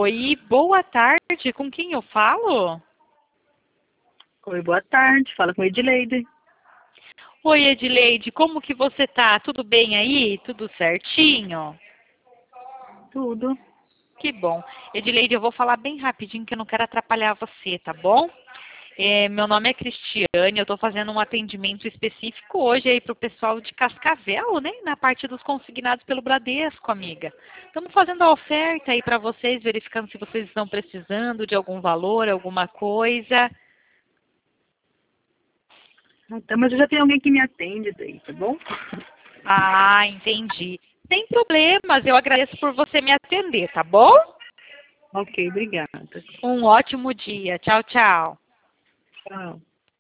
Oi, boa tarde. Com quem eu falo? Oi, boa tarde. Fala com Edileide. Oi, Edileide, como que você tá? Tudo bem aí? Tudo certinho? Tudo. Que bom. Edileide, eu vou falar bem rapidinho que eu não quero atrapalhar você, tá bom? Meu nome é Cristiane, eu estou fazendo um atendimento específico hoje aí para o pessoal de Cascavel, né? Na parte dos consignados pelo Bradesco, amiga. Estamos fazendo a oferta aí para vocês, verificando se vocês estão precisando de algum valor, alguma coisa. Então, mas eu já tenho alguém que me atende daí, tá bom? Ah, entendi. Sem problemas, eu agradeço por você me atender, tá bom? Ok, obrigada. Um ótimo dia. Tchau, tchau. Tchau.